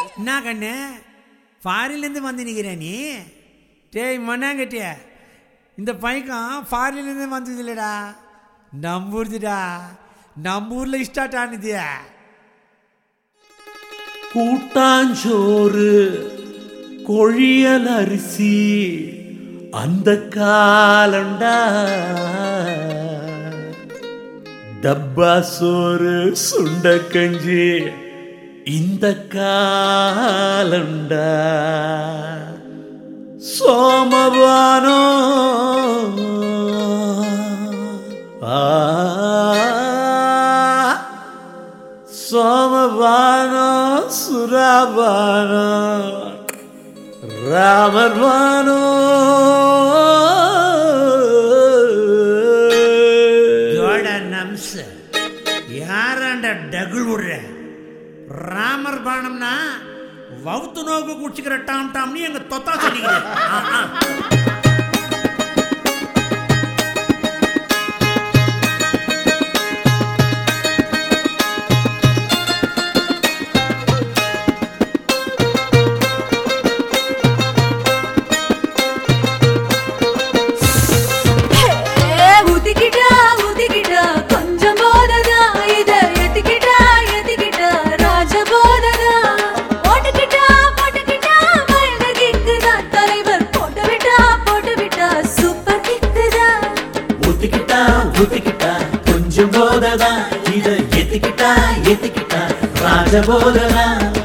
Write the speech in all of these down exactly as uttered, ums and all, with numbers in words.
என்ன கண்ணு ஃபாரின்லேருந்து வந்து நிற்கிறேன் நீ? டேய் மண்ணாங்கட்டிய, இந்த பையன் ஃபாரின்லேருந்து வந்தது இல்லைடா, நம்பூர்துடா. நம்ம ஊரில் ஸ்டார்ட் ஆனது. கூட்டாஞ்சோறு கொழியல் அரிசி அந்த காலண்டா, டப்பா சோறு சுண்ட கஞ்சி இந்த காலண்டா, சோமவானோ சோமவானோ சுராபானோ ராமர்வானோ நம்ச யாராண்ட டகுள் விடுற? ராமர் பானம்னா வவுத்து நோக்கு குடிச்சுக்கிற டாம் டாம்னு எங்க தொத்தா சொல்லிக்கிறேன். ஊத்திக்கிட்டா கொஞ்சம் போததா, இத ஏத்திக்கிட்டா ஏத்திக்கிட்டா ராஜ போததா.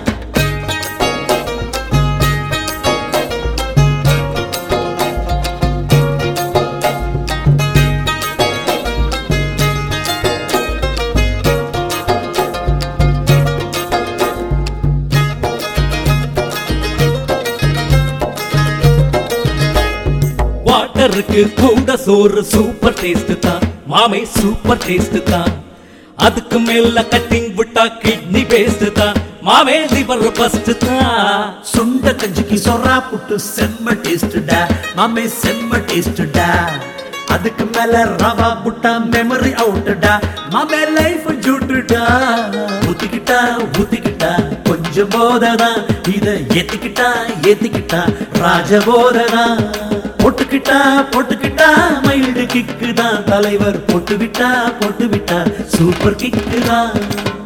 வாட்டருக்கு கூட சோறு சூப்பர் டேஸ்ட் தான் மாமே, சூப்பர் டேஸ்ட் தான். அதுக்கு மேல கட்டிங் விட்டா கிட்னி பேஸ்ட் தான் மாமே, லிவர் பஸ்ட் தான். சுண்ட கஞ்சிக்கு சொரா புட்டு செம்ம டேஸ்டா மாமே, செம்ம டேஸ்டா. அதுக்கு மேல ரவா புட்டா மெமரி அவுட்டடா மாமே, லைஃப் ஜூட்டுடா. ஊத்திக்கிட்டா ஊத்திக்கிட்டா கொஞ்சம் போததா, இத ஏத்திக்கிட்டா ஏத்திக்கிட்டா ராஜ போததா. போட்டுக்கிட்டா போட்டுக்கிட்டா மைல்டு கிக்கு தான் தலைவர், போட்டு விட்டா போட்டு விட்டா சூப்பர் கிக்கு தான்.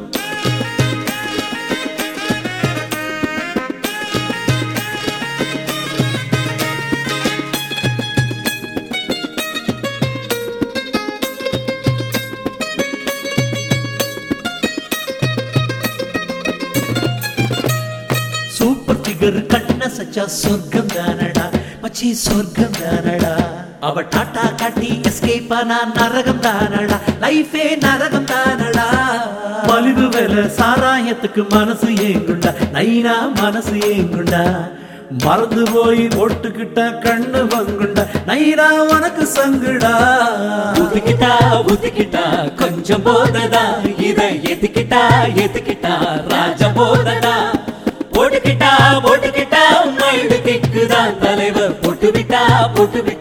சூப்பர் ஃபிகர் கண்ண சச்சா சொர்க்கம் தானடா மச்சி, சொர்க்கம் தானடா. அவ டாட்டா காட்டி எஸ்கேப் ஆனா நரகம் தானடா, லைஃபே நரகம் தானடா. மலிவு வேலை சாராயத்துக்கு மனசு ஏங்குண்டா, நைனா மனசு ஏங்குண்டா. மறந்து போய் போட்டுக்கிட்டா கண்ணு வங்குண்டா, நைனா உனக்கு சங்குடா. ஊத்திக்கிட்டா ஊத்திக்கிட்டா கொஞ்சம் போததா, இத ஏத்திக்கிட்டா ஏத்திக்கிட்டா ராஜ போததா. போட்டுக்கிட்டா போட்டுக்கிட்டா மைடு கிக்குதான் தலைவர், போட்டு விட்டா போட்டு விட்டா